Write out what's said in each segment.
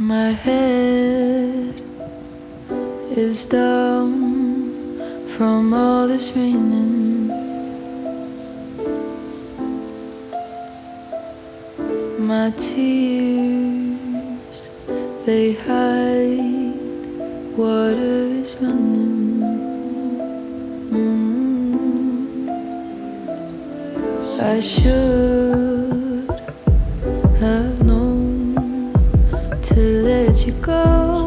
My head is down from all this raining. My tears, they hide, water is running. I should have known to let you go.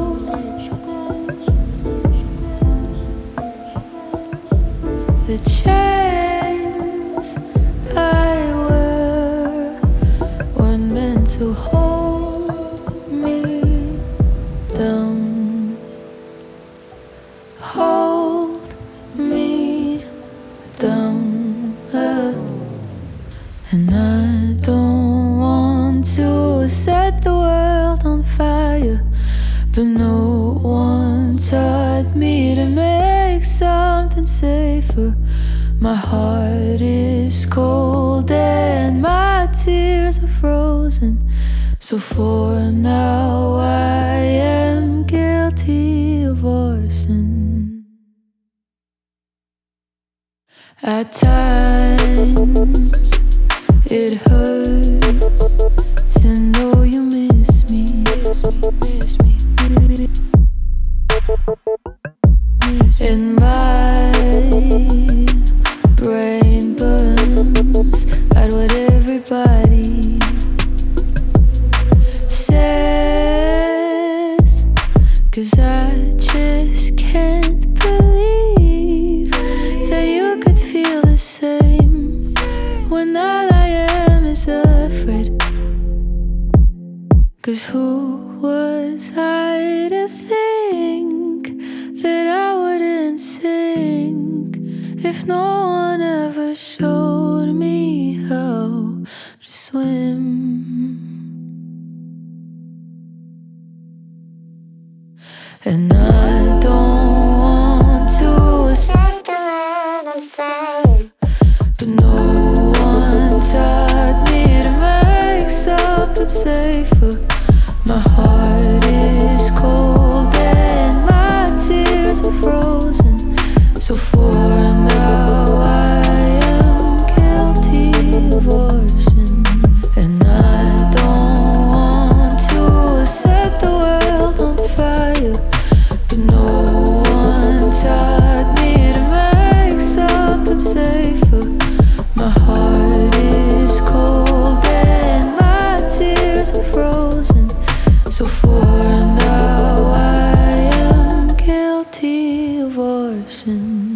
The chains I wear weren't meant to hold me down. Hold me down. And I don't want to set the world on fire, but no one taught me to make something safer. My heart is cold and my tears are frozen. So for now I am guilty of arson. At times it hurts to know you miss me. And my brain burns at what everybody says, 'cause I just can't believe that you could feel the same when all I am is afraid. 'Cause who was I to think that I wouldn't sink if no one ever showed me how to swim? And I don't want to set the world on fire, but no one taught me to make something safer. My heart is cold and my tears are frozen. So for now I am guilty of arson. And I don't want to set the world on fire, but no one taught me to make something safer. My heart is cold and my tears are frozen. So for now I am guilty of arson.